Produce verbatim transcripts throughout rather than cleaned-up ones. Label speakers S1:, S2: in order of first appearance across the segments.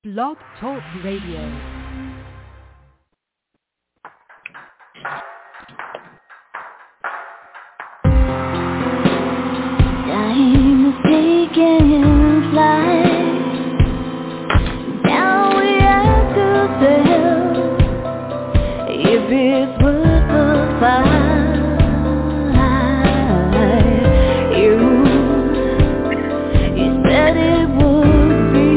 S1: Blog Talk Radio.
S2: Time is taking flight. Now we have to tell if it's worth the fight. You, you said it would be.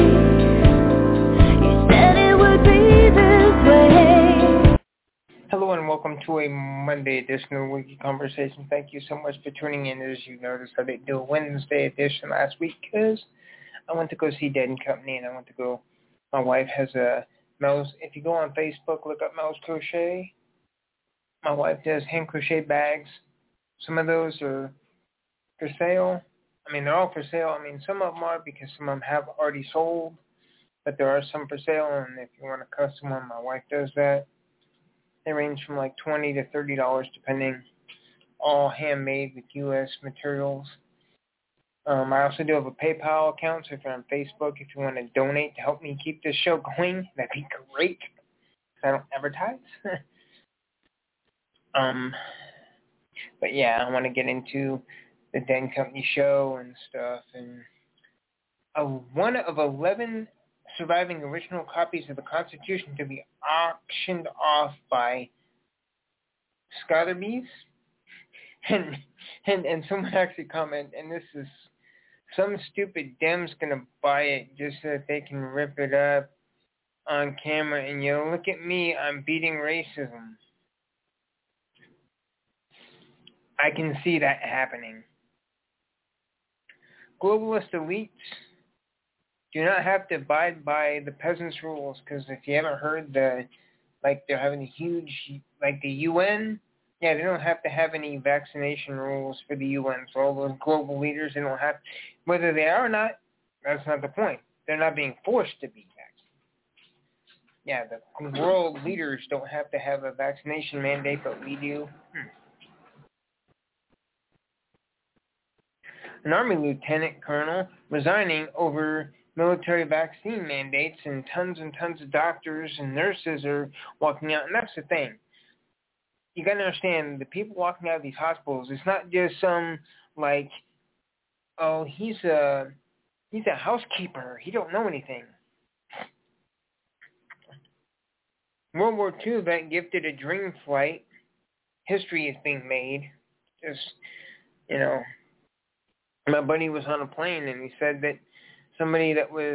S2: You said it would be this way.
S3: Hello and welcome to a Monday edition of Wiki Conversation. Thank you so much for tuning in. As you noticed, I didn't do a Wednesday edition last week because I went to go see Dead and Company, and I went to go. My wife has a Mel's. If you go on Facebook, look up Mel's Crochet. My wife does hand crochet bags. Some of those are for sale. I mean, they're all for sale. I mean, some of them are because some of them have already sold, but there are some for sale. And if you want a custom one, my wife does that. They range from like twenty to thirty dollars, depending. All handmade with U S materials. Um, I also do have a PayPal account, so if you're on Facebook, if you want to donate to help me keep this show going, that'd be great. Because I don't advertise. um, but yeah, I want to get into the Den Company show and stuff. And uh, one of eleven surviving original copies of the Constitution to be auctioned off by Scotherby's. And, and and someone actually commented, and this is some stupid Dem's going to buy it just so that they can rip it up on camera. And, you know, look at me, I'm beating racism. I can see that happening. Globalist elites do not have to abide by the peasants' rules, because if you haven't heard, the like they're having a huge, like the U N, yeah, they don't have to have any vaccination rules for the U N. So all those global leaders, they don't have, whether they are or not, that's not the point. They're not being forced to be vaccinated. Yeah, the world leaders don't have to have a vaccination mandate, but we do. Hmm. An Army lieutenant colonel resigning over military vaccine mandates, and tons and tons of doctors and nurses are walking out. And that's the thing. You got to understand, the people walking out of these hospitals, it's not just some, like, oh, he's a, he's a housekeeper. He don't know anything. World War Two vet gifted a dream flight. History is being made. Just, you know, my buddy was on a plane, and he said that somebody that was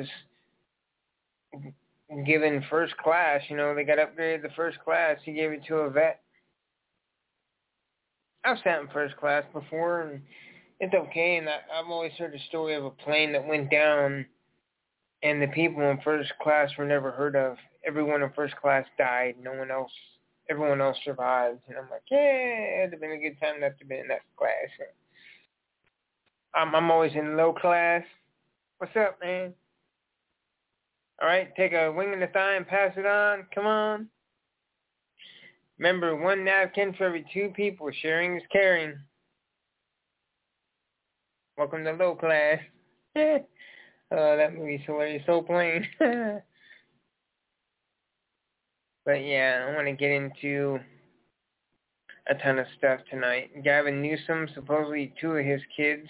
S3: given first class, you know, they got upgraded to first class, he gave it to a vet. I've sat in first class before, and it's okay, and I, I've always heard the story of a plane that went down, and the people in first class were never heard of. Everyone in first class died. No one else, everyone else survived. And I'm like, yeah, it'd have been a good time not to be in that class. I'm, I'm always in low class. What's up, man? All right, take a wing and a thigh and pass it on. Come on. Remember, one napkin for every two people. Sharing is caring. Welcome to low class. Oh, that movie's hilarious. So plain. But yeah, I want to get into a ton of stuff tonight. Gavin Newsom, supposedly two of his kids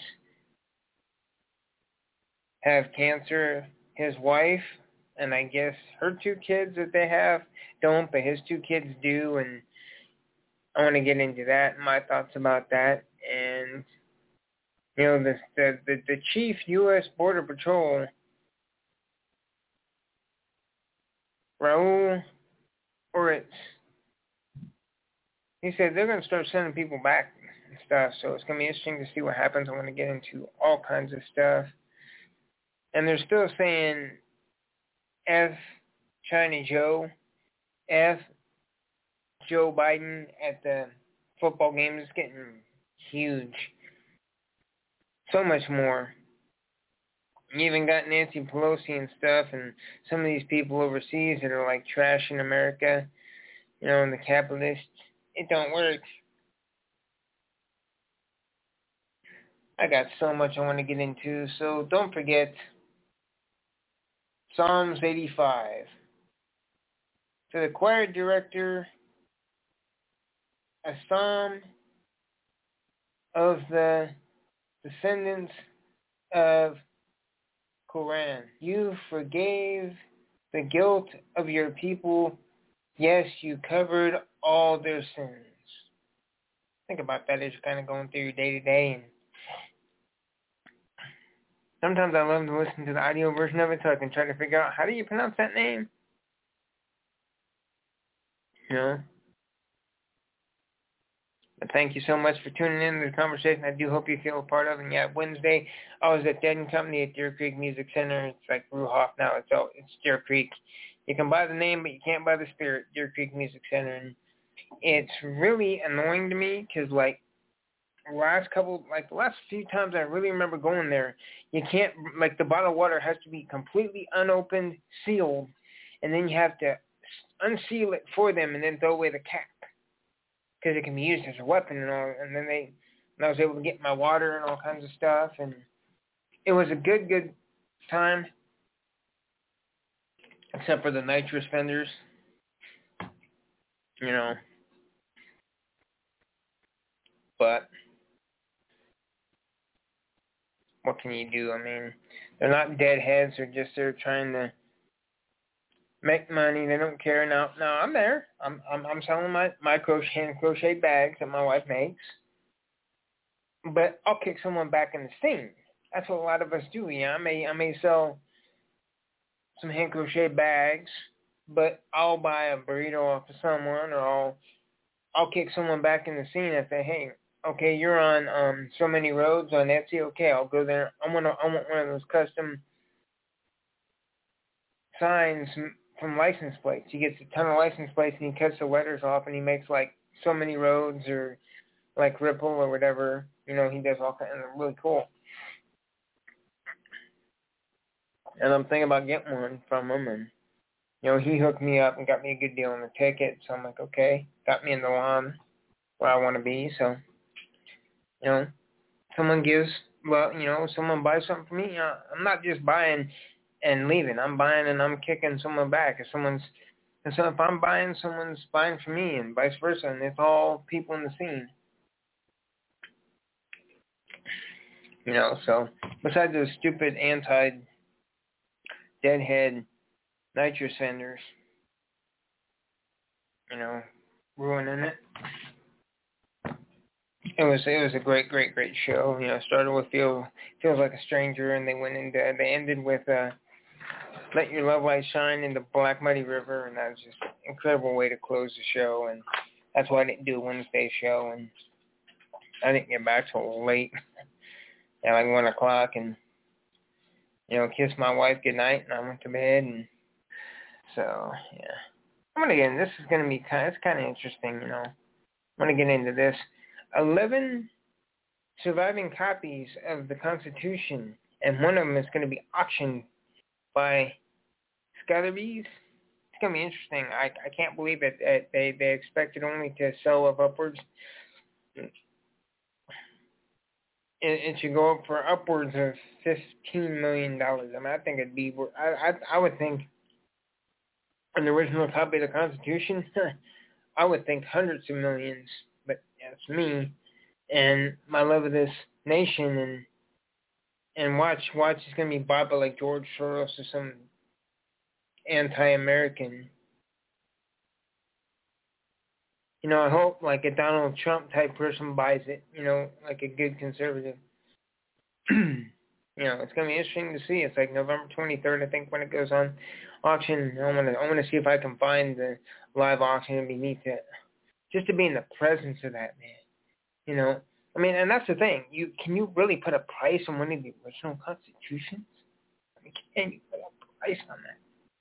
S3: have cancer. His wife, and I guess her two kids that they have don't, but his two kids do, and I want to get into that and my thoughts about that. And, you know, the the, the, the chief U S Border Patrol, Raul Oritz, he said they're going to start sending people back and stuff, so it's going to be interesting to see what happens. I want to get into all kinds of stuff. And they're still saying F China Joe, F Joe Biden at the football game. Is getting huge. So much more. You even got Nancy Pelosi and stuff, and some of these people overseas that are like trashing America, you know, and the capitalists. It don't work. I got so much I want to get into, so don't forget, Psalms eighty-five. To the choir director, a psalm of the descendants of Quran. You forgave the guilt of your people. Yes, you covered all their sins. Think about that as you're kind of going through your day-to-day. And sometimes I love to listen to the audio version of it so I can try to figure out, how do you pronounce that name? You know? But thank you so much for tuning in to the conversation. I do hope you feel a part of it. And yeah, Wednesday, I was at Dead and Company at Deer Creek Music Center. It's like Ruhoff now. It's all, it's Deer Creek. You can buy the name, but you can't buy the spirit. Deer Creek Music Center. And it's really annoying to me because, like, last couple, like, the last few times I really remember going there, you can't, like, the bottled water has to be completely unopened, sealed, and then you have to unseal it for them and then throw away the cap, because it can be used as a weapon and all. And then they, and I was able to get my water and all kinds of stuff, and it was a good, good time, except for the nitrous vendors, you know. But what can you do? I mean, they're not deadheads. They're just there trying to make money. They don't care. Now, now I'm there. I'm I'm I'm selling my my crochet hand crochet bags that my wife makes. But I'll kick someone back in the scene. That's what a lot of us do. Yeah, I may I may sell some hand crochet bags, but I'll buy a burrito off of someone, or I'll I'll kick someone back in the scene and say, hey, okay, you're on um so many roads on Etsy. Okay, I'll go there. I want I want one of those custom signs from license plates. He gets a ton of license plates and he cuts the letters off and he makes like so many roads or like Ripple or whatever. You know, he does all kinds of really cool. And I'm thinking about getting one from him, and you know, he hooked me up and got me a good deal on the ticket. So I'm like, okay, got me in the line where I want to be. So, you know, someone gives, well, you know, someone buys something for me. You know, I'm not just buying and leaving. I'm buying and I'm kicking someone back. If someone's, and so if I'm buying, someone's buying for me, and vice versa. And it's all people in the scene. You know, so besides those stupid anti-deadhead nitrous vendors, you know, ruining it. It was it was a great, great, great show. You know, started with Feel Feels Like a Stranger, and they went into they ended with uh, Let Your Love Light Shine in the Black Muddy River, and that was just an incredible way to close the show. And that's why I didn't do a Wednesday show, and I didn't get back till late, at like one o'clock, and you know, kissed my wife goodnight, and I went to bed. And so yeah, I'm gonna get in. This is gonna be kind. It's kind of interesting, you know. I'm gonna get into this. Eleven surviving copies of the Constitution, and one of them is going to be auctioned by Sotheby's. It's going to be interesting. I I can't believe it. That they they expected only to sell of upwards. It, it should go up for upwards of fifteen million dollars. I mean, I think it'd be. I I I would think an original copy of the Constitution. I would think hundreds of millions. But that's me and my love of this nation, and and watch watch it's gonna be bought by like George Soros or some anti-American. You know, I hope like a Donald Trump type person buys it. You know, like a good conservative. You know, it's gonna be interesting to see. It's like November twenty-third, I think, when it goes on auction. I want to I want to see if I can find the live auction and be neat to just to be in the presence of that, man. You know, I mean, and that's the thing. You can you really put a price on one of the original constitutions? I mean, can you put a price on that?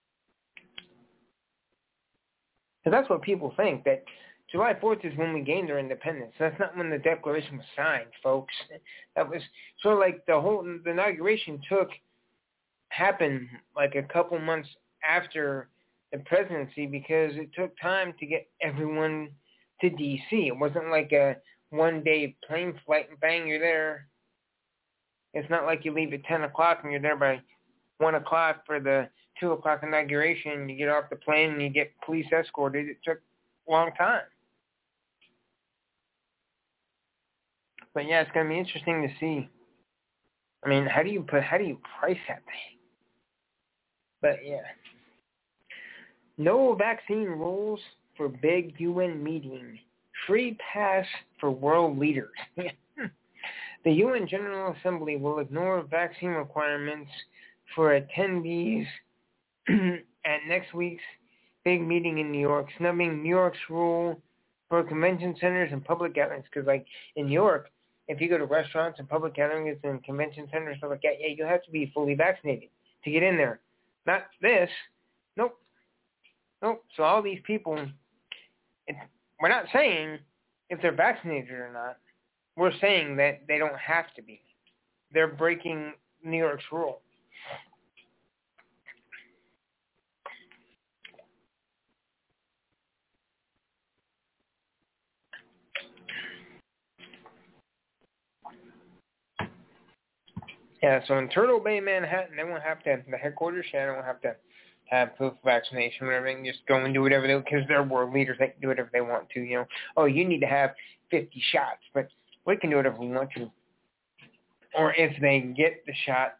S3: Because that's what people think, that July fourth is when we gained our independence. That's not when the Declaration was signed, folks. That was sort of like the whole the inauguration took happened like a couple months after the presidency, because it took time to get everyone to D C. It wasn't like a one-day plane flight and bang, you're there. It's not like you leave at ten o'clock and you're there by one o'clock for the two o'clock inauguration, you get off the plane and you get police escorted. It took a long time. But yeah, it's going to be interesting to see. I mean, how do you put, how do you price that thing? But yeah. No vaccine rules for big U N meeting. Free pass for world leaders. The U N General Assembly will ignore vaccine requirements for attendees at next week's big meeting in New York, snubbing New York's rule for convention centers and public gatherings. Because, like, in New York, if you go to restaurants and public gatherings and convention centers, stuff like that, yeah, you have to be fully vaccinated to get in there. Not this. Nope. Nope. So all these people, it, we're not saying if they're vaccinated or not. We're saying that they don't have to be. They're breaking New York's rule. Yeah, so in Turtle Bay, Manhattan, they won't have to, the headquarters, yeah, they won't have to have proof of vaccination, whatever. They can just go and do whatever they, because they're world leaders, they can do whatever they want to, you know. Oh, you need to have fifty shots, but we can do whatever we want to. Or if they get the shot.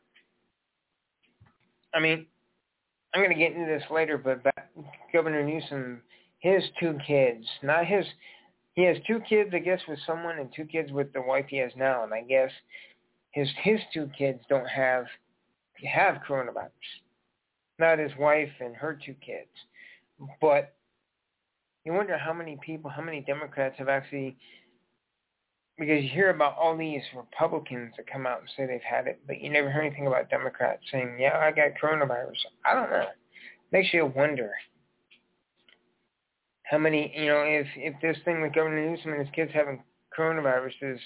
S3: I mean, I'm going to get into this later, but back, Governor Newsom, his two kids, not his, he has two kids, I guess, with someone and two kids with the wife he has now, and I guess his his two kids don't have, have coronavirus. Not his wife and her two kids. But you wonder how many people, how many Democrats have actually, because you hear about all these Republicans that come out and say they've had it, but you never hear anything about Democrats saying, yeah, I got coronavirus. I don't know. Makes you wonder how many, you know, if, if this thing with Governor Newsom and his kids having coronavirus is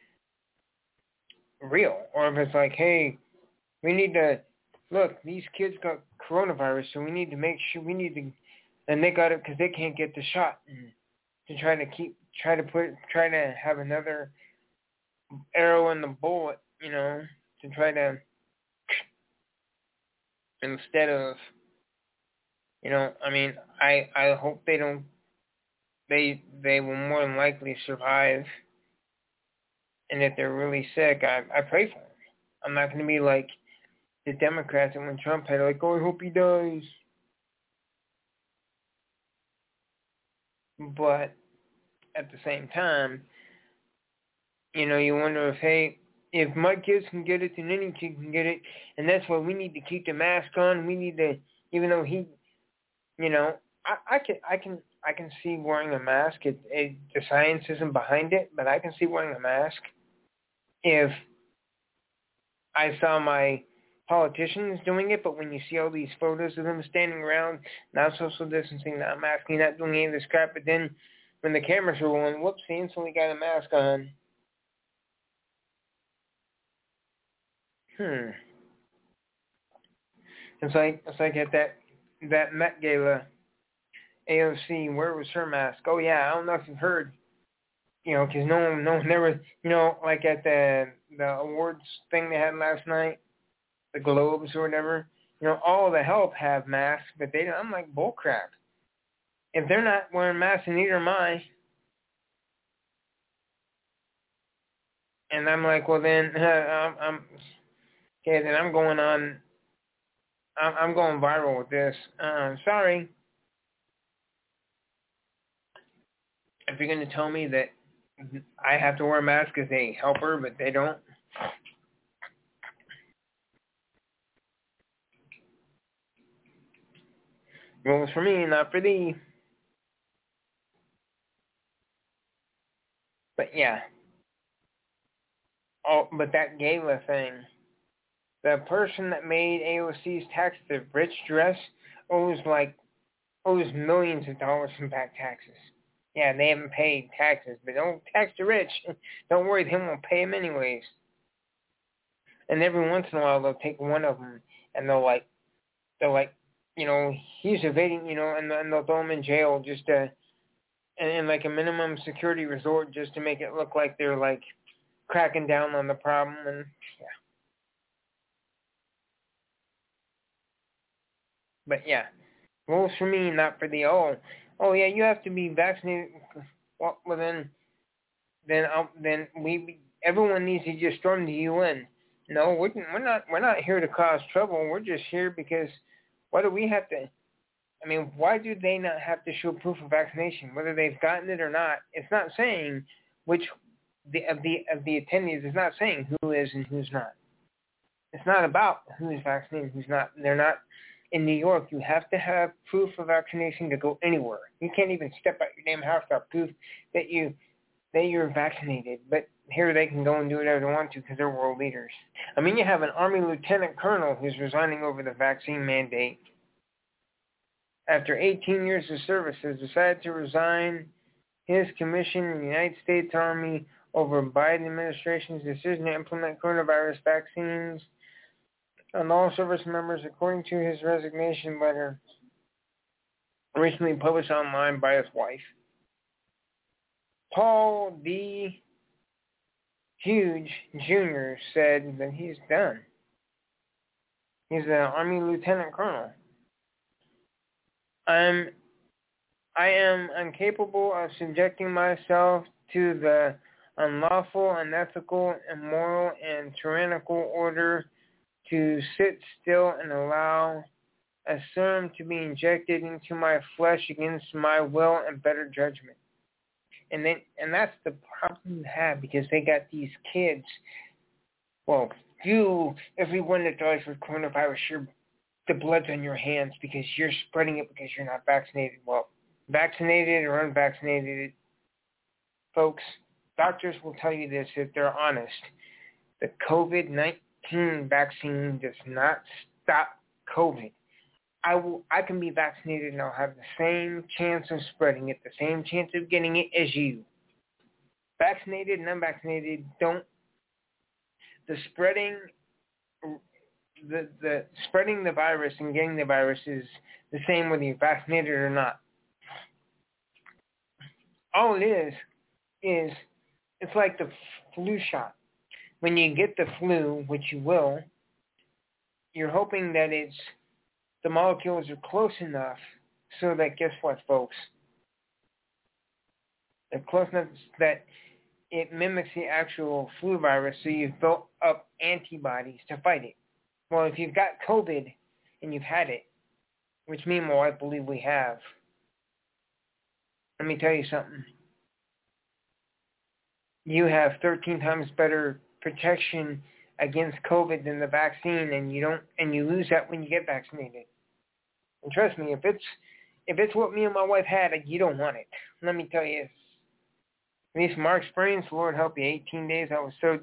S3: real, or if it's like, hey, we need to, look, these kids got coronavirus, so we need to make sure, we need to, and they got it because they can't get the shot, and to try to keep, try to put, try to have another arrow in the bullet, you know, to try to, instead of, you know, I mean, I, I hope they don't, they, they will more than likely survive, and if they're really sick, I, I pray for them. I'm not going to be like the Democrats, and when Trump had, like, oh, I hope he dies. But at the same time, you know, you wonder if, hey, if my kids can get it, then any kid can get it, and that's why we need to keep the mask on. We need to, even though he, you know, I, I can, I can, I can see wearing a mask. It, it, the science isn't behind it, but I can see wearing a mask if I saw my politicians doing it. But when you see all these photos of them standing around, not social distancing, not masking, not doing any of this crap, but then when the cameras are rolling, whoops, they instantly got a mask on. Hmm. It's like it's like at that that Met Gala, A O C, where was her mask? Oh yeah, I don't know if you've heard, you know, because no one, no one never, you know, like at the the awards thing they had last night, the Globes or whatever, you know, all the help have masks, but they don't. I'm like, bull crap. If they're not wearing masks, and neither am I. And I'm like, well then, uh, I'm, I'm okay. Then I'm going on. I'm, I'm going viral with this. Um, sorry. If you're going to tell me that I have to wear a mask as a helper, but they don't. Rules for me, not for thee. But yeah. Oh, but that gala thing. The person that made A O C's tax, the rich dress, owes like, owes millions of dollars in back taxes. Yeah, they haven't paid taxes, but don't tax the rich. Don't worry, they won't pay them anyways. And every once in a while, they'll take one of them, and they'll like, they'll like, you know, he's evading, you know, and, and they'll throw him in jail just to, and in like a minimum security resort just to make it look like they're like cracking down on the problem, and yeah. But yeah, rules for me, not for the oh, oh yeah, you have to be vaccinated. Well, well then, then um, then we everyone needs to just storm the U N. No, we're we're not we're not here to cause trouble. We're just here because why do we have to? I mean, why do they not have to show proof of vaccination, whether they've gotten it or not? It's not saying which the of the of the attendees. It's not saying who is and who's not. It's not about who is vaccinated and who's not. They're not. In New York, you have to have proof of vaccination to go anywhere. You can't even step out your damn house without proof that you that you're vaccinated. But here they can go and do whatever they want to because they're world leaders. I mean, you have an Army lieutenant colonel who's resigning over the vaccine mandate. After eighteen years of service, has decided to resign his commission in the United States Army over Biden administration's decision to implement coronavirus vaccines on all service members, according to his resignation letter recently published online by his wife. Paul D. Huge Junior said that he's done. He's an Army lieutenant colonel. I'm, I am incapable of subjecting myself to the unlawful, unethical, immoral, and tyrannical order to sit still and allow a serum to be injected into my flesh against my will and better judgment. And then, and that's the problem they have because they got these kids. Well, you, everyone that dies with coronavirus, you're, the blood's on your hands because you're spreading it because you're not vaccinated. Well, vaccinated or unvaccinated, folks, doctors will tell you this if they're honest. The COVID nineteen vaccine does not stop COVID. I will. I can be vaccinated and I'll have the same chance of spreading it, the same chance of getting it as you. Vaccinated and unvaccinated don't. The spreading, the the spreading the virus and getting the virus is the same whether you're vaccinated or not. All it is is it's like the flu shot. When you get the flu, which you will, you're hoping that it's the molecules are close enough so that, guess what, folks? They're close enough that it mimics the actual flu virus, so you've built up antibodies to fight it. Well, if you've got COVID and you've had it, which meanwhile I believe we have, let me tell you something. You have thirteen times better protection against COVID than the vaccine, and you don't, and you lose that when you get vaccinated. And trust me, if it's if it's what me and my wife had, you don't want it. Let me tell you, at least from our experience, Lord help you, eighteen days, I was so...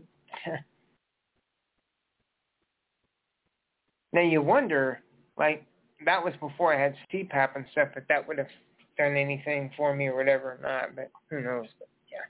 S3: Now you wonder, like, that was before I had C PAP and stuff, if that would have done anything for me or whatever or not, but who knows, but yeah.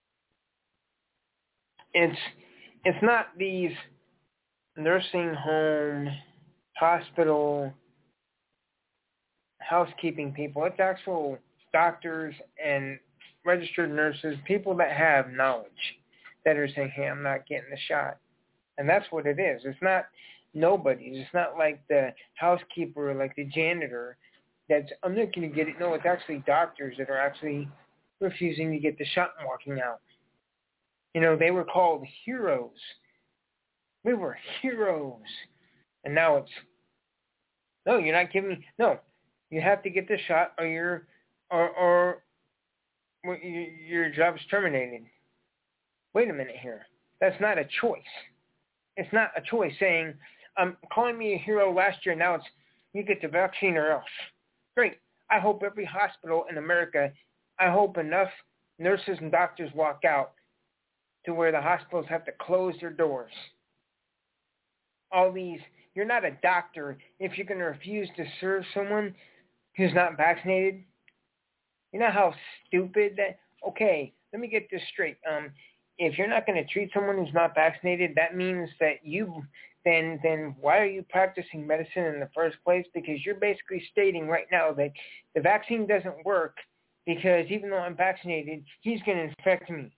S3: It's, it's not these nursing home, hospital, housekeeping people. It's actual doctors and registered nurses, people that have knowledge that are saying, hey, I'm not getting the shot. And that's what it is. It's not nobody's. It's not like the housekeeper or like the janitor that's, I'm not going to get it. No, it's actually doctors that are actually refusing to get the shot and walking out. You know, they were called heroes. We were heroes. And now it's, no, you're not giving me, no, you have to get the shot or you're, or, or your job's terminated. Wait a minute here. That's not a choice. It's not a choice saying, um, calling me a hero last year, now it's, you get the vaccine or else. Great. I hope every hospital in America, I hope enough nurses and doctors walk out to where the hospitals have to close their doors. All these, you're not a doctor if you're going to refuse to serve someone who's not vaccinated. You know how stupid that, okay, let me get this straight. Um, if you're not going to treat someone who's not vaccinated, that means that you, then then why are you practicing medicine in the first place? Because you're basically stating right now that the vaccine doesn't work because even though I'm vaccinated, he's going to infect me.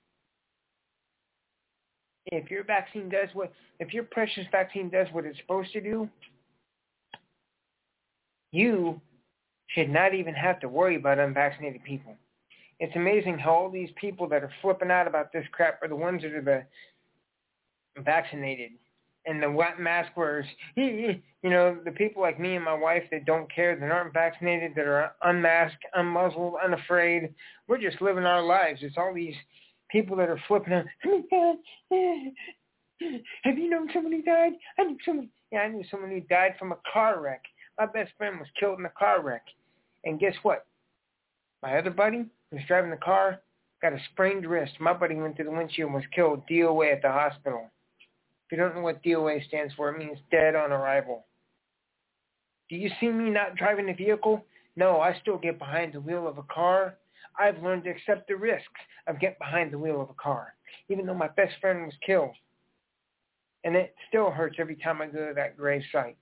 S3: If your vaccine does what, if your precious vaccine does what it's supposed to do, you should not even have to worry about unvaccinated people. It's amazing how all these people that are flipping out about this crap are the ones that are the vaccinated and the mask wearers. You know, the people like me and my wife that don't care, that aren't vaccinated, that are unmasked, unmuzzled, unafraid. We're just living our lives. It's all these people that are flipping out. Oh my God. Have you known someone who died? I knew someone. Yeah, I knew someone who died from a car wreck. My best friend was killed in a car wreck. And guess what? My other buddy who was driving the car got a sprained wrist. My buddy went through the windshield and was killed, D O A at the hospital. If you don't know what D O A stands for, it means dead on arrival. Do you see me not driving a vehicle? No, I still get behind the wheel of a car. I've learned to accept the risks of getting behind the wheel of a car, even though my best friend was killed. And it still hurts every time I go to that grave site.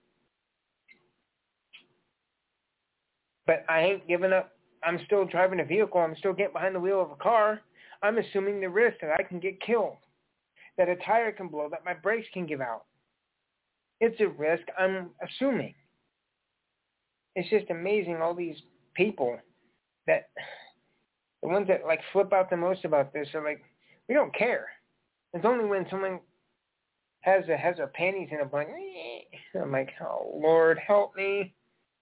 S3: But I ain't giving up. I'm still driving a vehicle. I'm still getting behind the wheel of a car. I'm assuming the risk that I can get killed, that a tire can blow, that my brakes can give out. It's a risk I'm assuming. It's just amazing, all these people that, the ones that like flip out the most about this are like, we don't care. It's only when someone has a, has a panties in a blanket. I'm like, oh, Lord, help me.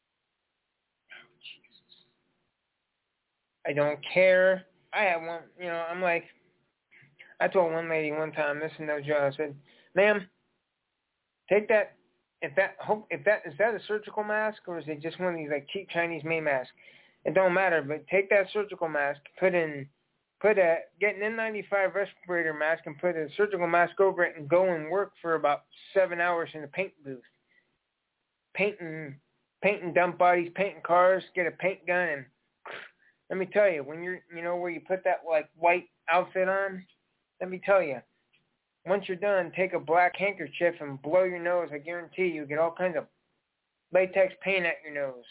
S3: I don't care. I have one, you know, I'm like, I told one lady one time, this is no joke, I said, ma'am, take that, if that, if that, is that a surgical mask or is it just one of these like cheap Chinese made masks? It don't matter, but take that surgical mask, put in, put a, get an N ninety-five respirator mask and put a surgical mask over it and go and work for about seven hours in a paint booth. Painting, painting dump bodies, painting cars, get a paint gun and let me tell you, when you're, you know, where you put that, like, white outfit on, let me tell you, once you're done, take a black handkerchief and blow your nose. I guarantee you get all kinds of latex paint at your nose.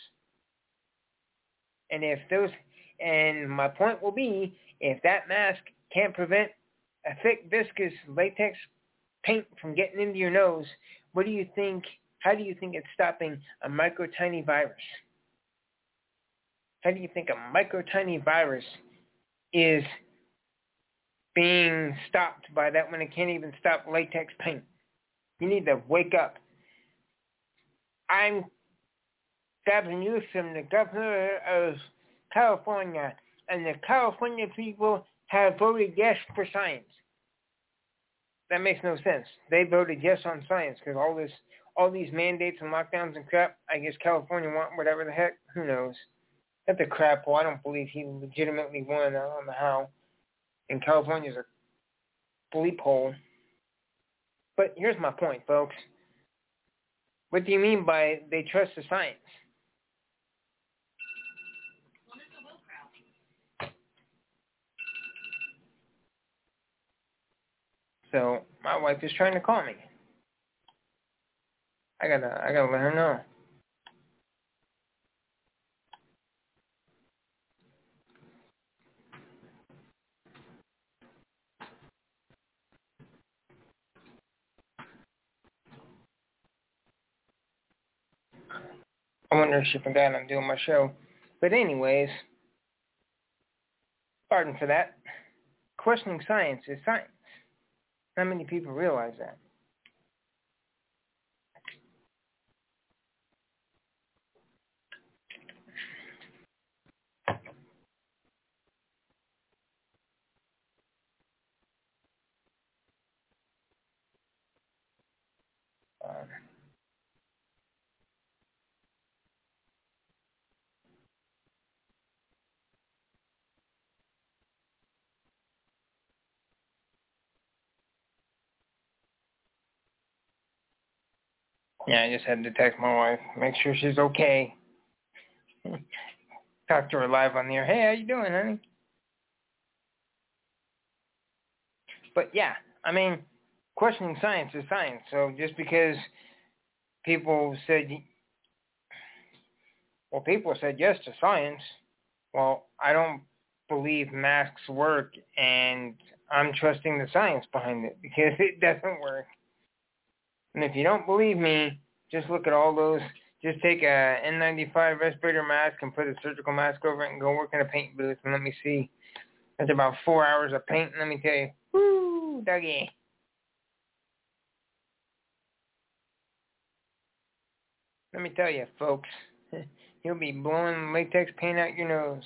S3: And if those, and my point will be, if that mask can't prevent a thick, viscous latex paint from getting into your nose, what do you think, how do you think it's stopping a micro tiny virus? How do you think a micro tiny virus is being stopped by that when it can't even stop latex paint? You need to wake up. I'm Gavin Newsom, the governor of California, and the California people have voted yes for science. That makes no sense. They voted yes on science because all this, all these mandates and lockdowns and crap, I guess California want whatever the heck, who knows. That's a crap hole. I don't believe he legitimately won. I don't know how. And California's a bleep hole. But here's my point, folks. What do you mean by they trust the science? So my wife is trying to call me. I gotta, I gotta let her know. I wonder if she forgot I'm doing my show. But anyways, pardon for that. Questioning science is science. Not many people realize that. Um, Yeah, I just had to text my wife, make sure she's okay. Talk to her live on the air. Hey, how you doing, honey? But yeah, I mean, questioning science is science. So just because people said, well, people said yes to science, well, I don't believe masks work, and I'm trusting the science behind it because it doesn't work. And if you don't believe me, just look at all those Just take a N ninety-five respirator mask and put a surgical mask over it and go work in a paint booth and let me see. That's about four hours of paint, let me tell you. Woo, doggy. Let me tell you, folks, you'll be blowing latex paint out your nose.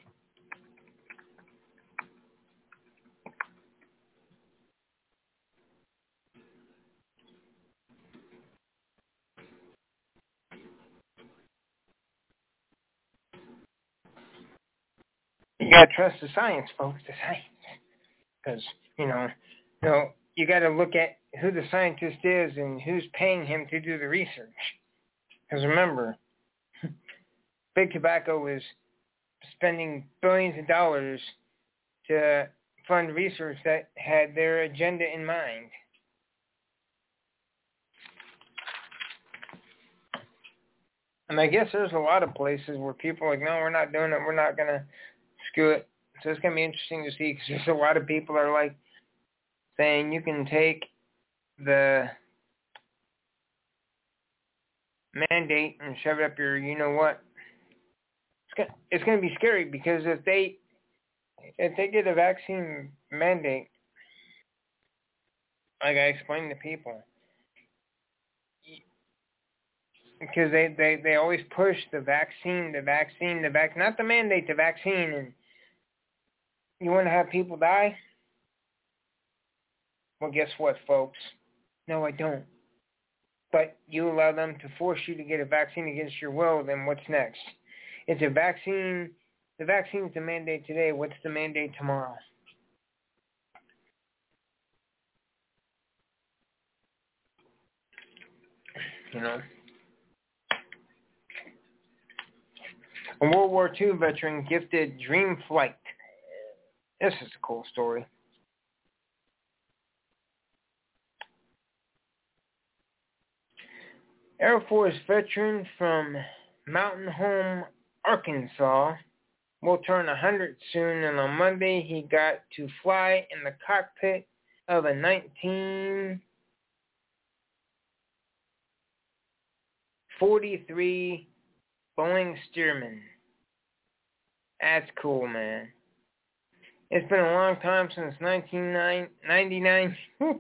S3: You gotta trust the science, folks, the science. Because, you know, you know, you gotta look at who the scientist is and who's paying him to do the research. Because remember, Big Tobacco is spending billions of dollars to fund research that had their agenda in mind. And I guess there's a lot of places where people are like, no, we're not doing it. We're not going to screw it. So it's going to be interesting to see because there's a lot of people are like saying you can take the mandate and shove it up your you-know-what. It's going, it's going to be scary because if they if they get a vaccine mandate, like I explained to people, because they, they, they always push the vaccine, the vaccine, the vac, not the mandate, the vaccine, and you want to have people die? Well, guess what, folks? No, I don't. But you allow them to force you to get a vaccine against your will, then what's next? It's a vaccine. The vaccine's the mandate today. What's the mandate tomorrow? You know? A World War Two veteran gifted dream flight. This is a cool story. Air Force veteran from Mountain Home, Arkansas, will turn one hundred soon, and on Monday he got to fly in the cockpit of a nineteen forty-three Boeing Stearman. That's cool, man. It's been a long time since nineteen ninety-nine.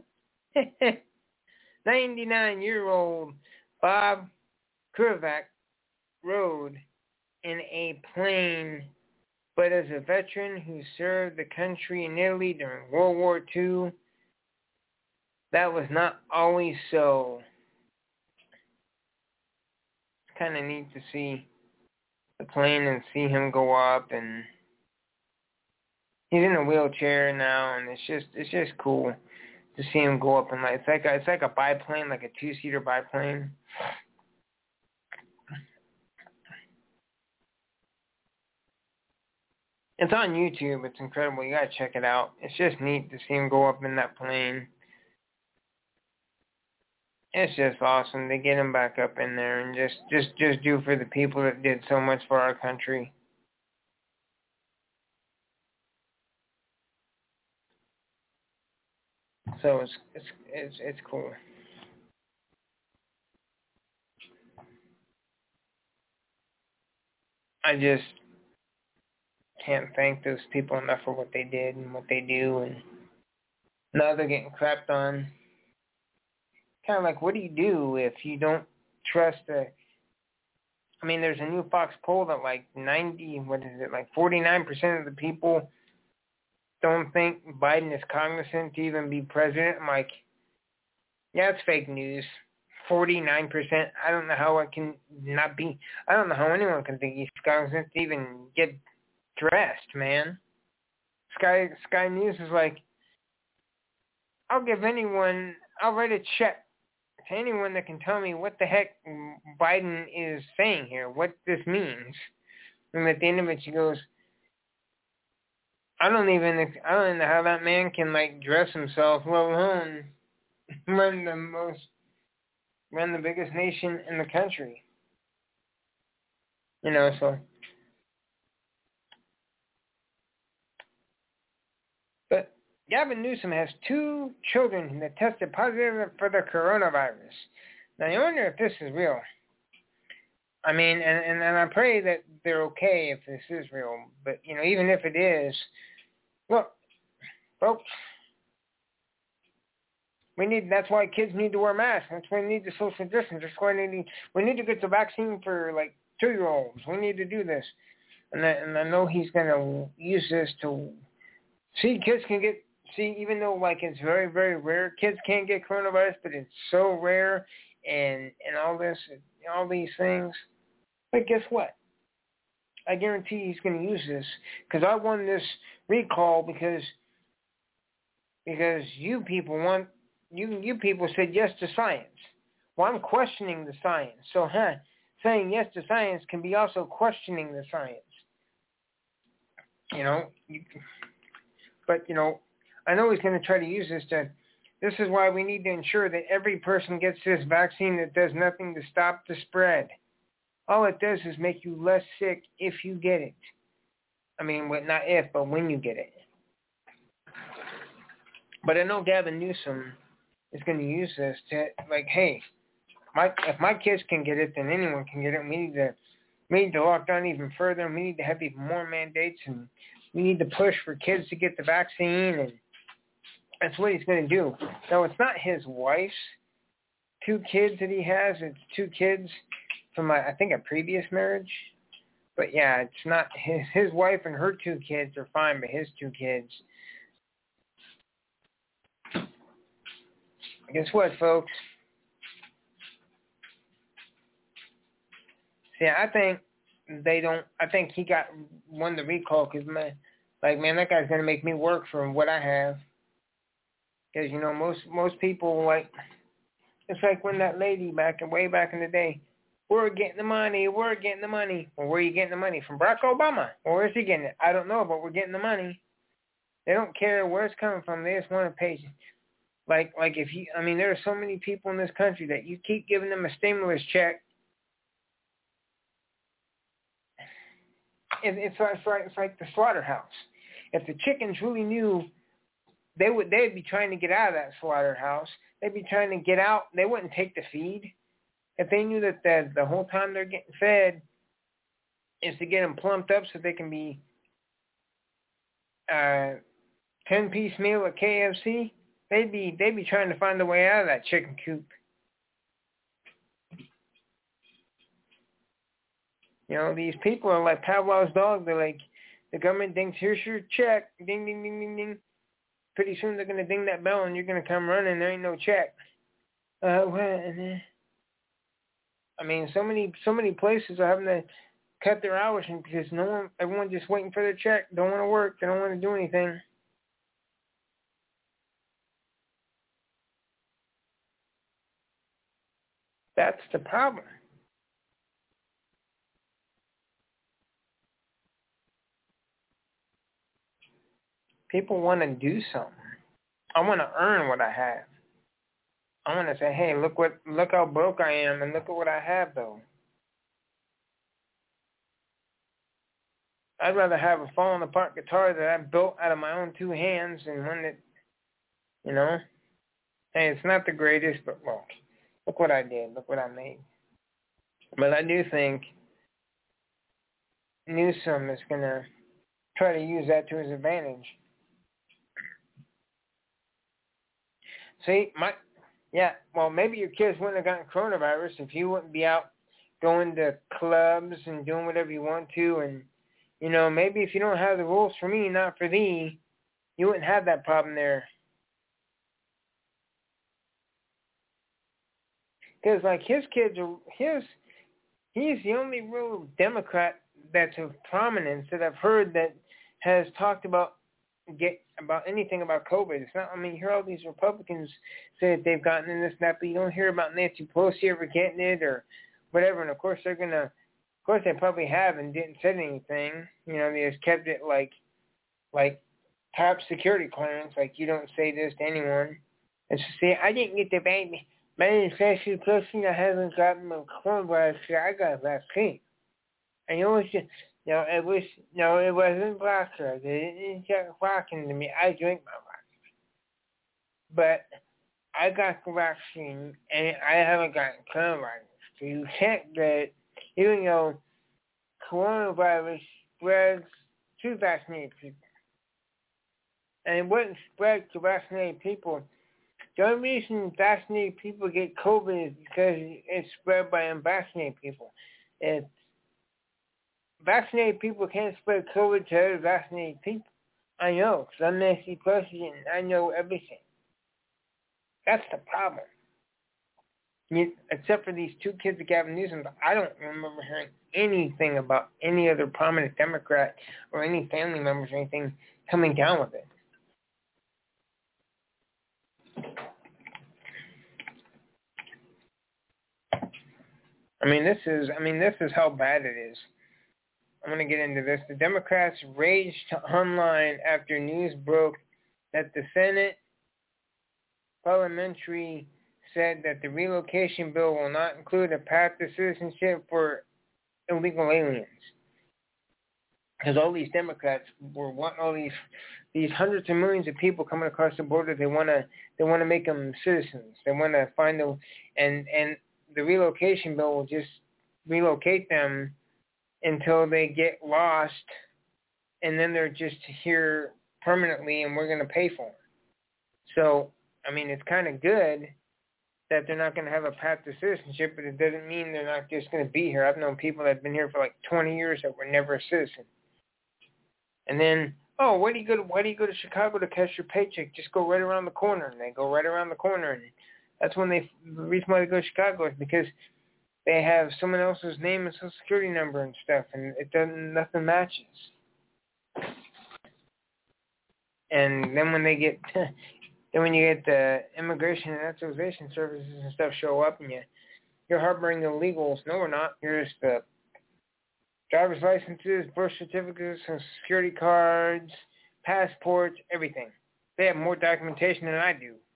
S3: ninety-nine-year-old Bob Krivak rode in a plane, but as a veteran who served the country in Italy during World War Two, that was not always so. It's kind of neat to see the plane and see him go up, and he's in a wheelchair now, and it's just it's just cool to see him go up and like it's like a, it's like a biplane, like a two-seater biplane. It's on YouTube. It's incredible. You gotta check it out. It's just neat to see him go up in that plane. It's just awesome to get him back up in there and just, just, just do for the people that did so much for our country. So it's it's it's it's cool. I just can't thank those people enough for what they did and what they do, and now they're getting crapped on. Kind of like, what do you do if you don't trust the... I mean, there's a new Fox poll that like ninety, what is it, like forty-nine percent of the people don't think Biden is cognizant to even be president. I'm like, yeah, it's fake news. forty-nine percent. I don't know how it can not be. I don't know how anyone can think he's cognizant to even get dressed, man. Sky Sky News is like, I'll give anyone, I'll write a check to anyone that can tell me what the heck Biden is saying here, what this means. And at the end of it, she goes, I don't even, I don't even know how that man can like dress himself, let alone run the most, run the biggest nation in the country. You know, so. But Gavin Newsom has two children that tested positive for the coronavirus. Now, you wonder if this is real. I mean, and, and, and I pray that they're okay if this is real. But, you know, even if it is, look, folks, we need, that's why kids need to wear masks. That's why we need the social distance. That's why we need, we need to get the vaccine for, like, two-year-olds. We need to do this. And I, and I know he's going to use this to, see, kids can get, see, even though, like, it's very, very rare, kids can't get coronavirus, but it's so rare and, and all this, all these things. But guess what? I guarantee he's going to use this because I won this recall because because you people want you you people said yes to science. Well, I'm questioning the science. So, huh, saying yes to science can be also questioning the science. You know, you, but you know, I know he's going to try to use this to. This is why we need to ensure that every person gets this vaccine that does nothing to stop the spread. All it does is make you less sick if you get it. I mean, well, not if, but when you get it. But I know Gavin Newsom is going to use this to, like, hey, my if my kids can get it, then anyone can get it. We need to, we need to lock down even further. And we need to have even more mandates, and we need to push for kids to get the vaccine. And that's what he's going to do. Now, it's not his wife's two kids that he has. It's two kids from, a, I think, a previous marriage. But, yeah, it's not his, his wife and her two kids are fine, but his two kids. Guess what, folks? See, I think they don't, I think he got won the recall because, man, like, man, that guy's going to make me work for what I have. Because, you know, most most people, like, it's like when that lady back, way back in the day, we're getting the money, we're getting the money. Well, where are you getting the money? From Barack Obama. Well, where's he getting it? I don't know, but we're getting the money. They don't care where it's coming from. They just want to pay. Like, like if you, I mean, there are so many people in this country that you keep giving them a stimulus check. It, it's, like, it's, like, it's like the slaughterhouse. If the chickens really knew, they would, they'd be trying to get out of that slaughterhouse. They'd be trying to get out. They wouldn't take the feed. If they knew that the, the whole time they're getting fed is to get them plumped up so they can be uh, ten-piece meal at K F C, they'd be they'd be trying to find a way out of that chicken coop. You know, these people are like Pavlov's dog. They're like, the government dings, here's your check. Ding, ding, ding, ding, ding. Pretty soon they're going to ding that bell and you're going to come running. There ain't no check. Uh, what? I mean, so many so many places are having to cut their hours because no one, everyone's just waiting for their check. Don't want to work. They don't want to do anything. That's the problem. People want to do something. I want to earn what I have. I want to say, hey, look what, look how broke I am, and look at what I have, though. I'd rather have a falling apart guitar that I built out of my own two hands than one that, you know, hey, it's not the greatest, but well, look what I did. Look what I made. But I do think Newsom is going to try to use that to his advantage. See, my, yeah, well, maybe your kids wouldn't have gotten coronavirus if you wouldn't be out going to clubs and doing whatever you want to. And, you know, maybe if you don't have the rules for me, not for thee, you wouldn't have that problem there. Because, like, his kids are, his, he's the only real Democrat that's of prominence that I've heard that has talked about get about anything about COVID. It's not, I mean, you hear all these Republicans say that they've gotten in this and that, but you don't hear about Nancy Pelosi ever getting it or whatever. And, of course, they're going to, of course, they probably have and didn't say anything. You know, they just kept it like, like top security clearance, like you don't say this to anyone. And so, see, I didn't get the baby. My infectious person, I haven't gotten the coronavirus. I got a vaccine. And you always just, you know, it was, no, it wasn't vodka. They didn't get vodka to me. I drink my vodka. But I got the vaccine, and I haven't gotten coronavirus. So you can't get it. even though coronavirus spreads to vaccinated people. And it wouldn't spread to vaccinated people. The only reason vaccinated people get COVID is because it's spread by unvaccinated people. It's, vaccinated people can't spread COVID to other vaccinated people. I know, because I'm Nancy Pelosi and I know everything. That's the problem. You, except for these two kids at Gavin Newsom, I don't remember hearing anything about any other prominent Democrat or any family members or anything coming down with it. I mean, this is, I mean, this is how bad it is. I'm going to get into this. The Democrats raged online after news broke that the Senate parliamentary said that the relocation bill will not include a path to citizenship for illegal aliens. Because all these Democrats were want all these these hundreds of millions of people coming across the border. They want to they want to make them citizens. They want to find them, and and the relocation bill will just relocate them until they get lost, and then they're just here permanently, and we're going to pay for them. So, I mean, it's kind of good that they're not going to have a path to citizenship, but it doesn't mean they're not just going to be here. I've known people that have been here for like twenty years that were never a citizen. And then, oh, why do you go to, why do you go to Chicago to cash your paycheck? Just go right around the corner. And they go right around the corner. And that's when they, the reason why they go to Chicago is because they have someone else's name and social security number and stuff, and it doesn't, nothing matches. And then when they get, then when you get the immigration and naturalization services and stuff show up, and you, you're harboring illegals. No, we're not. You're just the driver's licenses, birth certificates, social security cards, passports, everything. They have more documentation than I do.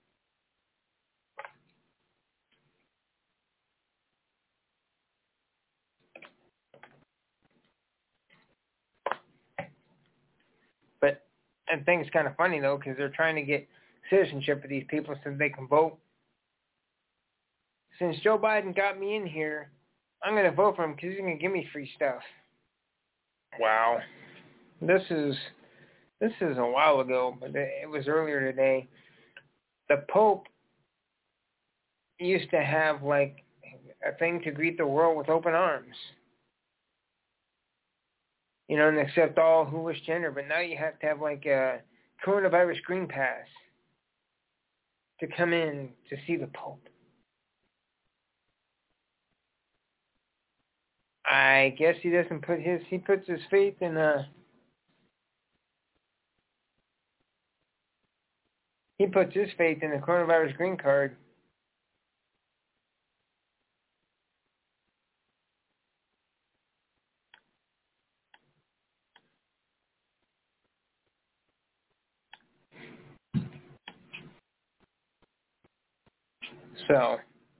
S3: But I think it's kind of funny, though, because they're trying to get citizenship for these people so they can vote. Since Joe Biden got me in here, I'm going to vote for him because he's going to give me free stuff. Wow. This is this is a while ago, but it was earlier today. The Pope used to have, like, a thing to greet the world with open arms. You know, and accept all who wish to enter. But now you have to have, like, a coronavirus green pass to come in to see the Pope. I guess he doesn't put his, he puts his faith in a, he puts his faith in the coronavirus green card. So,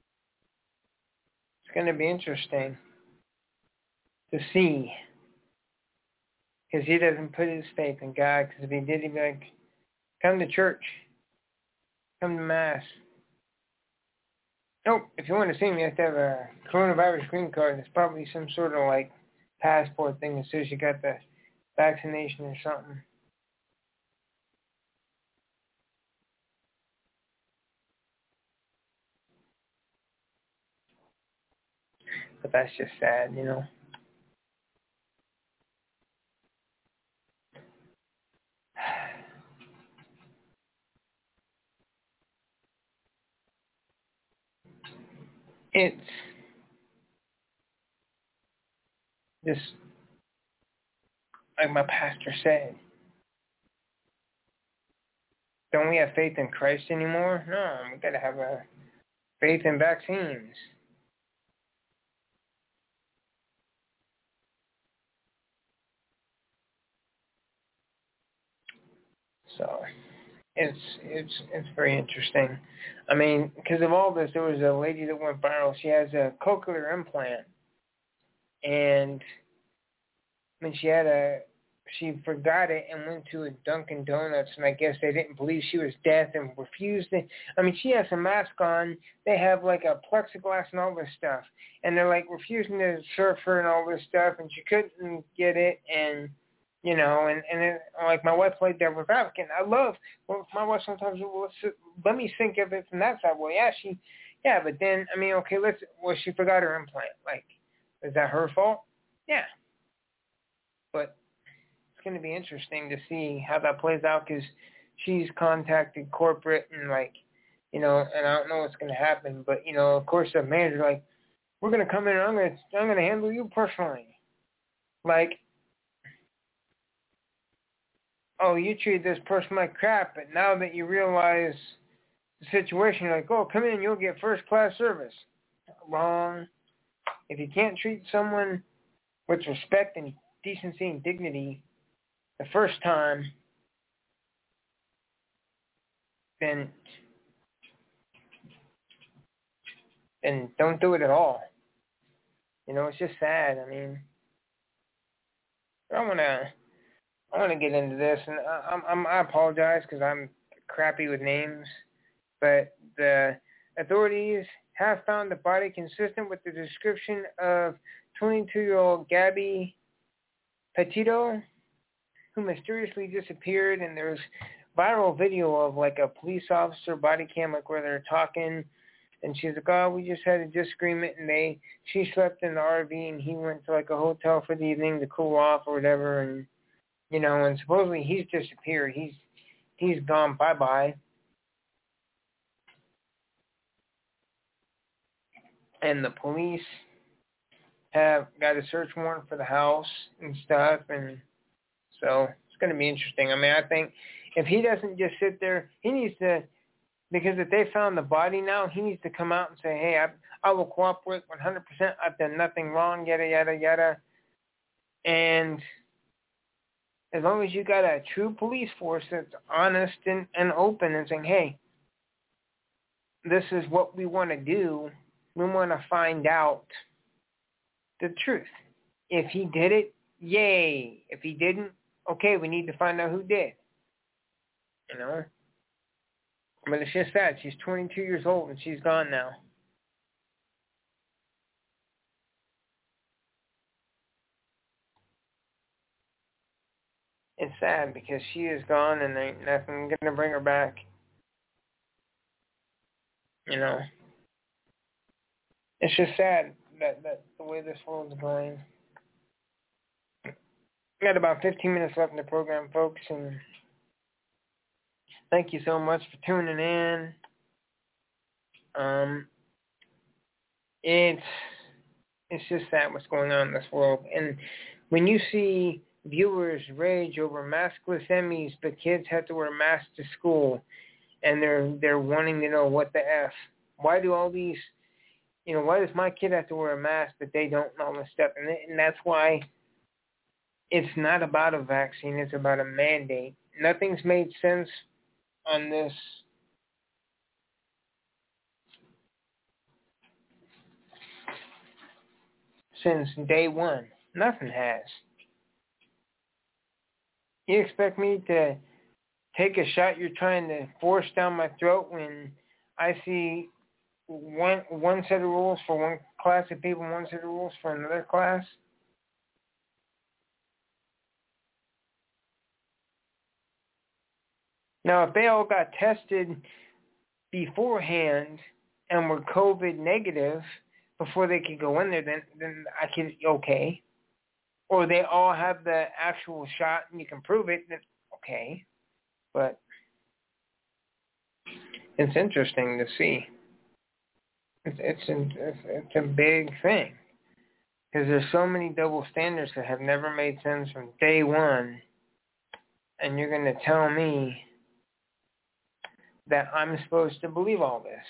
S3: it's going to be interesting to see, because he doesn't put his faith in God, because if he did, he'd be like, come to church, come to Mass. Nope, if you want to see me, you have to have a coronavirus green card. It's probably some sort of, like, passport thing that says you got the vaccination or something. But that's just sad, you know. It's just, like my pastor said, don't we have faith in Christ anymore? No, we got to have a faith in vaccines. So, it's it's it's very interesting. I mean, because of all this, there was a lady that went viral. She has a cochlear implant, and I mean, she had a she forgot it and went to a Dunkin' Donuts, and I guess they didn't believe she was deaf and refused it. I mean, she has a mask on. They have like a plexiglass and all this stuff, and they're like refusing to serve her and all this stuff, and she couldn't get it, and you know, and and it, like my wife played devil's advocate. I love well, my wife sometimes will let me think of it from that side. Well, yeah, she, yeah, but then I mean, okay, let's. Well, she forgot her implant. Like, is that her fault? Yeah, but it's going to be interesting to see how that plays out because she's contacted corporate and like, you know, and I don't know what's going to happen, but you know, of course, the manager like, we're going to come in and I'm going to I'm going to handle you personally, like. Oh, you treat this person like crap, but now that you realize the situation, you're like, oh, come in, you'll get first-class service. Wrong. If you can't treat someone with respect and decency and dignity the first time, then, then don't do it at all. You know, it's just sad. I mean, I want to... I want to get into this, and I, I'm, I apologize because I'm crappy with names, but the authorities have found the body consistent with the description of twenty-two-year-old Gabby Petito, who mysteriously disappeared, and there's viral video of like a police officer body cam, like where they're talking, and she's like, oh, we just had a disagreement, and they she slept in the R V, and he went to like a hotel for the evening to cool off or whatever, and you know, and supposedly he's disappeared. He's he's gone bye-bye. And the police have got a search warrant for the house and stuff, and so it's going to be interesting. I mean, I think if he doesn't just sit there, he needs to, because if they found the body now, he needs to come out and say, hey, I, I will cooperate one hundred percent. I've done nothing wrong, yada, yada, yada. And as long as you got a true police force that's honest and, and open and saying, hey, this is what we want to do. We want to find out the truth. If he did it, yay. If he didn't, okay, we need to find out who did. You know? But it's just that. She's twenty-two years old and she's gone now. It's sad because she is gone and there ain't nothing going to bring her back. You know? It's just sad that, that the way this world's going. We got about fifteen minutes left in the program, folks, and thank you so much for tuning in. Um, it's it's just sad what's going on in this world. And when you see viewers rage over maskless Emmys, but kids have to wear masks to school, and they're they're wanting to know what the F. Why do all these, you know, why does my kid have to wear a mask, but they don't know all this stuff? And, and that's why it's not about a vaccine, it's about a mandate. Nothing's made sense on this since day one. Nothing has. You expect me to take a shot you're trying to force down my throat when I see one one set of rules for one class of people, one set of rules for another class? Now, if they all got tested beforehand and were COVID negative before they could go in there, then then I could, okay. Or they all have the actual shot and you can prove it, then okay. But it's interesting to see. It's it's, it's, it's a big thing. Because there's so many double standards that have never made sense from day one. And you're going to tell me that I'm supposed to believe all this.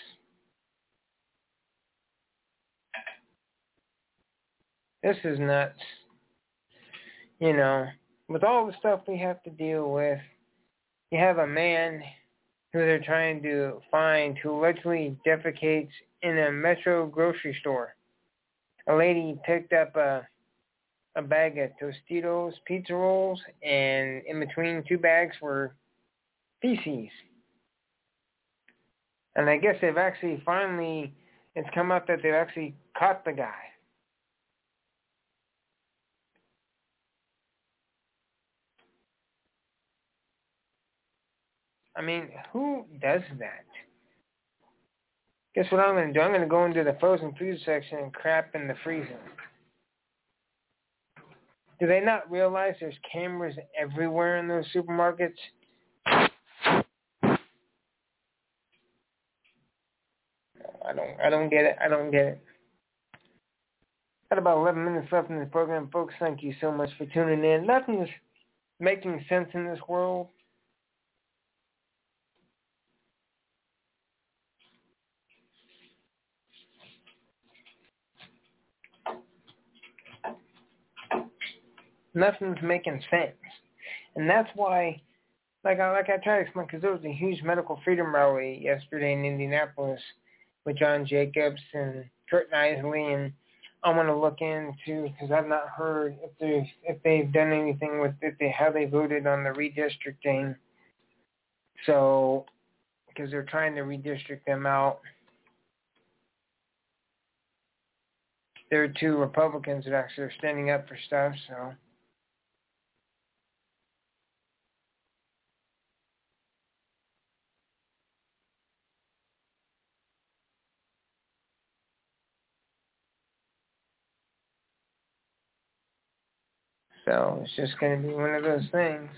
S3: This is nuts. You know, with all the stuff we have to deal with, you have a man who they're trying to find who allegedly defecates in a Metro grocery store. A lady picked up a, a bag of Tostitos pizza rolls, and in between two bags were feces. And I guess they've actually finally, it's come out that they've actually caught the guy. I mean, who does that? Guess what I'm going to do? I'm going to go into the frozen food section and crap in the freezer. Do they not realize there's cameras everywhere in those supermarkets? I don't I don't get it. I don't get it. Got about eleven minutes left in the program, folks. Thank you so much for tuning in. Nothing is making sense in this world. Nothing's making sense. And that's why, like I, like I tried to explain, because there was a huge medical freedom rally yesterday in Indianapolis with John Jacobs and Kurt Knisley, and I want to look into, because I've not heard if they if they've done anything with if they how they voted on the redistricting. So, because they're trying to redistrict them out. There are two Republicans that actually are standing up for stuff, so. So it's just going to be one of those things.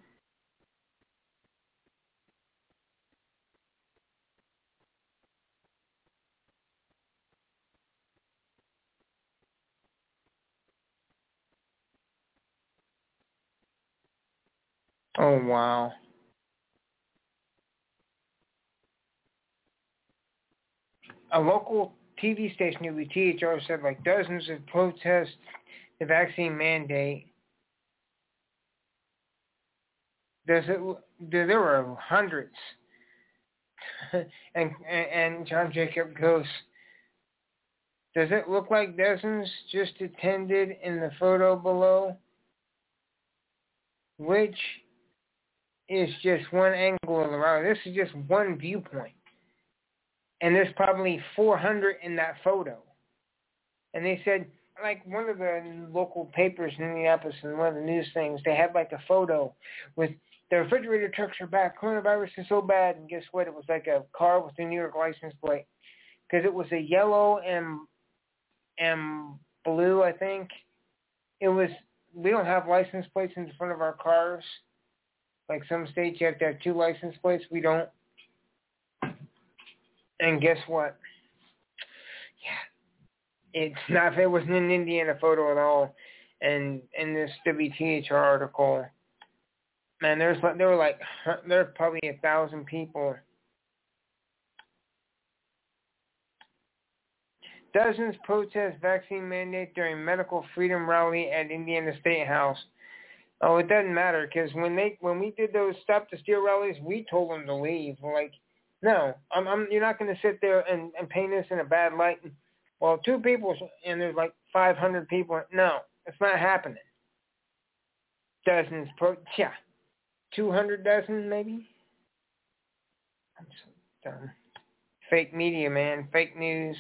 S3: Oh, wow. A local T V station, W T H R, said like dozens of protests the vaccine mandate. Does it? There were hundreds, and and John Jacob goes, does it look like dozens just attended in the photo below? Which is just one angle of the rally. This is just one viewpoint. And there's probably four hundred in that photo. And they said, like one of the local papers in Minneapolis and one of the news things, they had like a photo with the refrigerator trucks are back. Coronavirus is so bad. And guess what? It was like a car with a New York license plate. Because it was a yellow and, and blue, I think. It was, we don't have license plates in front of our cars. Like some states, you have to have two license plates. We don't. And guess what? Yeah, it's not. It wasn't an Indiana photo at all. And in this W T H R article, man, there's there were like there were probably a thousand people. Dozens protest vaccine mandate during medical freedom rally at Indiana State House. Oh, it doesn't matter because when they when we did those Stop the Steal rallies, we told them to leave. We're like, no, I'm, I'm, you're not going to sit there and, and paint us in a bad light. And, well, two people and there's like five hundred people. No, it's not happening. Dozens, pro, yeah, two hundred dozen maybe. I'm so dumb. Fake media, man. Fake news.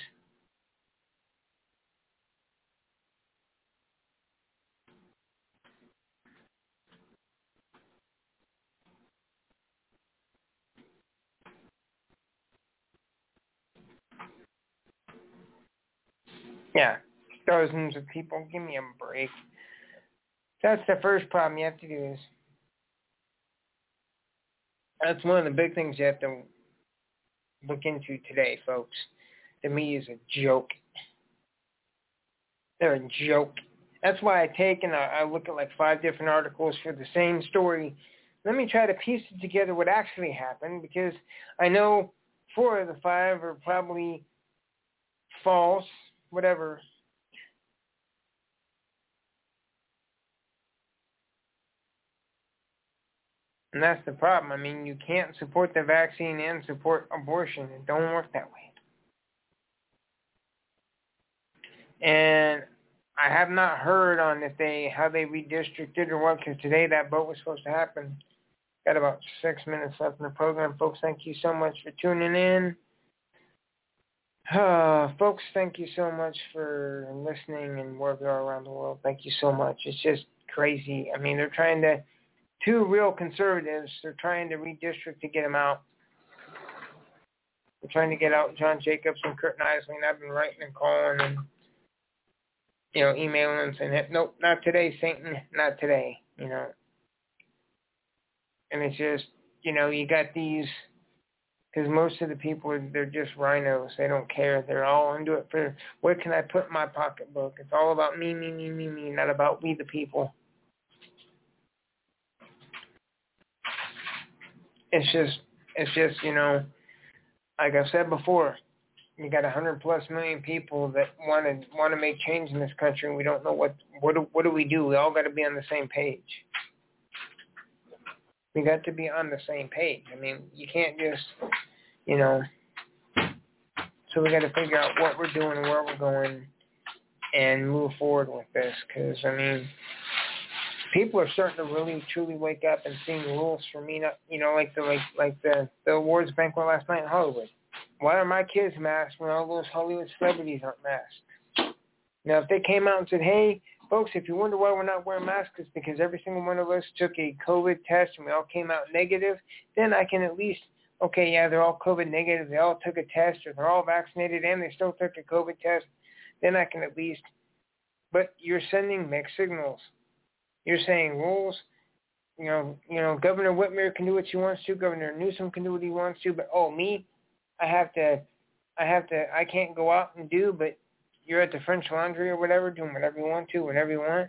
S3: Yeah, dozens of people. Give me a break. That's the first problem you have to do is, that's one of the big things you have to look into today, folks. The media is a joke. They're a joke. That's why I take and I, I look at like five different articles for the same story. Let me try to piece it together what actually happened because I know four of the five are probably false, whatever. And that's the problem. I mean, you can't support the vaccine and support abortion. It don't work that way. And I have not heard on if they how they redistricted or what, because today that vote was supposed to happen. Got about six minutes left in the program, folks. Thank you so much for tuning in. Uh, folks, thank you so much for listening and wherever you are around the world. Thank you so much. It's just crazy. I mean, they're trying to, two real conservatives, they're trying to redistrict to get them out. They're trying to get out John Jacobs and Kurt Nisley, and I've been writing and calling and, you know, emailing and saying, nope, not today, Satan, not today, you know. And it's just, you know, you got these, because most of the people, they're just rhinos. They don't care. They're all into it for, what can I put in my pocketbook? It's all about me, me, me, me, me, not about we the people. It's just, it's just, you know, like I've said before, you got a hundred plus million people that want to want to make change in this country, and we don't know what what do, what do we do? We all got to be on the same page. We got to be on the same page. I mean, you can't just, you know. So we got to figure out what we're doing and where we're going, and move forward with this. Because I mean, people are starting to really truly wake up and seeing rules for me. Not, you know, like the like like the the awards banquet last night in Hollywood. Why are my kids masked when all those Hollywood celebrities aren't masked? Now, if they came out and said, hey, folks, if you wonder why we're not wearing masks, it's because every single one of us took a COVID test and we all came out negative, then I can at least, okay, yeah, they're all COVID negative, they all took a test, or they're all vaccinated and they still took a COVID test, then I can at least, but you're sending mixed signals. You're saying rules, you know, you know, Governor Whitmer can do what he wants to, Governor Newsom can do what he wants to, but, oh, me, I have to, I have to, I can't go out and do, but you're at the French Laundry or whatever, doing whatever you want to, whenever you want.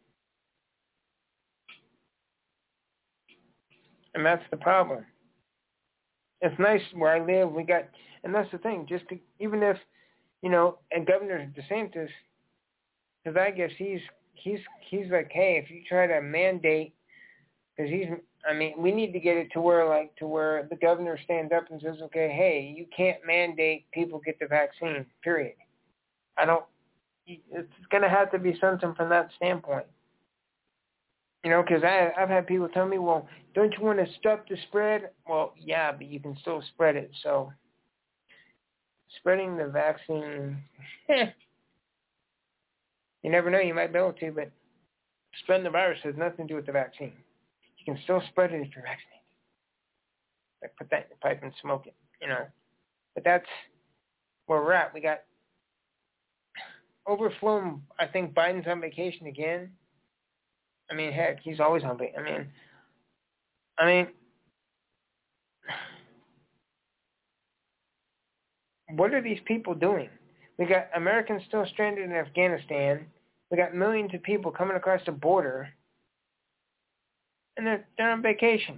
S3: And that's the problem. It's nice where I live. We got, and that's the thing, just to, even if, you know, and Governor DeSantis, because I guess he's, he's, he's like, hey, if you try to mandate, because he's, I mean, we need to get it to where, like, to where the governor stands up and says, okay, hey, you can't mandate people get the vaccine, period. I don't, it's going to have to be something from that standpoint. You know, because I've had people tell me, well, don't you want to stop the spread? Well, yeah, but you can still spread it. So spreading the vaccine, you never know, you might be able to, but spreading the virus has nothing to do with the vaccine. You can still spread it if you're vaccinated. Like put that in your pipe and smoke it, you know. But that's where we're at. We got overflown. I think Biden's on vacation again. I mean, heck, he's always on vacation. I mean, I mean, what are these people doing? We got Americans still stranded in Afghanistan. We got millions of people coming across the border, and they're, they're on vacation.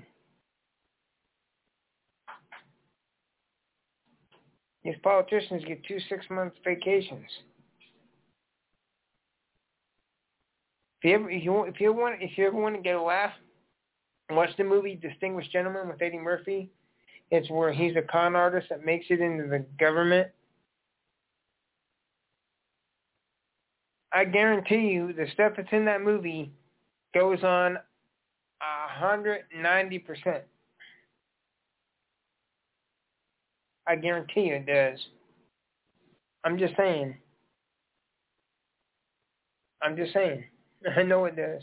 S3: These politicians get two six-month vacations. If you ever, if you, if you want, if you ever want to get a laugh, watch the movie Distinguished Gentleman with Eddie Murphy. It's where he's a con artist that makes it into the government. I guarantee you, the stuff that's in that movie goes on one hundred ninety percent. I guarantee you it does. I'm just saying. I'm just saying. I know it does.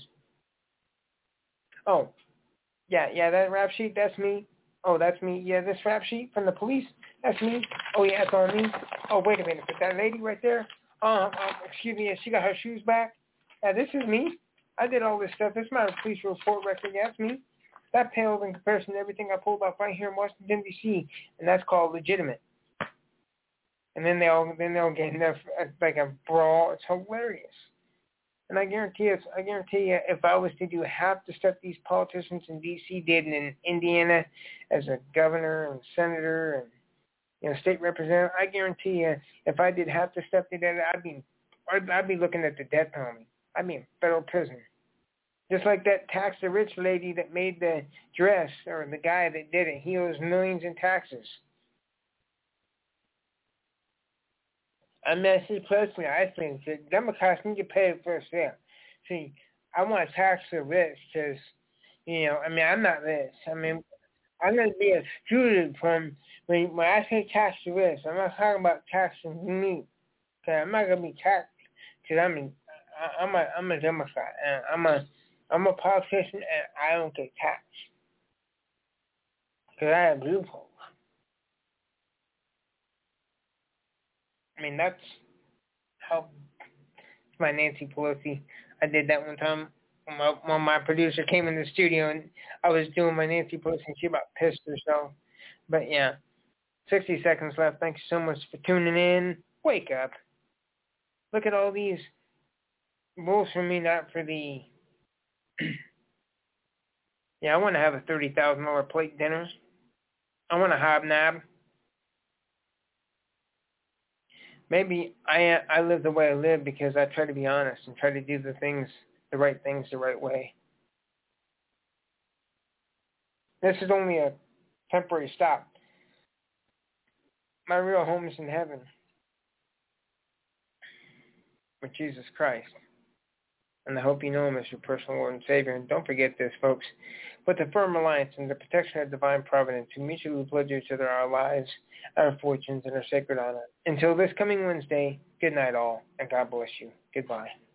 S3: Oh, yeah, yeah, that rap sheet, that's me. Oh, that's me. Yeah, this rap sheet from the police, that's me. Oh, yeah, it's on me. Oh, wait a minute, but that lady right there, uh, uh, excuse me, she got her shoes back. Yeah, this is me. I did all this stuff. This is my police report record. Yeah, that's me. That pales in comparison to everything I pulled off right here in Washington, D C, and that's called legitimate. And then they'll then they'll get in there like a brawl. It's hilarious. And I guarantee you, I guarantee you, if I was to do half the stuff these politicians in D C did in Indiana as a governor and senator and, you know, state representative, I guarantee you, if I did half the stuff they did, I'd be, I'd, I'd be looking at the death penalty. I'd be in federal prison. Just like that tax the rich lady that made the dress, or the guy that did it, he owes millions in taxes. I mean, I see personally, I think that Democrats need to pay for themselves. See, I want to tax the rich because, you know, I mean, I'm not rich. I mean, I'm going to be excluded from, when, when I say tax the rich, I'm not talking about taxing me. Okay, I'm not going to be taxed because I'm a, I'm a, I'm a Democrat. And I'm a, I'm a politician and I don't get taxed because I have loopholes. I mean, that's how my Nancy Pelosi. I did that one time when my, when my producer came in the studio and I was doing my Nancy Pelosi and she about pissed herself. But yeah, sixty seconds left. Thanks so much for tuning in. Wake up. Look at all these rules for me, not for the... yeah, I want to have a thirty thousand dollars plate dinner. I want to hobnob. Maybe I I live the way I live because I try to be honest and try to do the things, the right things the right way. This is only a temporary stop. My real home is in heaven with Jesus Christ. And I hope you know him as your personal Lord and Savior. And don't forget this, folks. With the firm reliance and the protection of divine providence, we mutually pledge each other our lives, our fortunes, and our sacred honor. Until this coming Wednesday, good night all, and God bless you. Goodbye.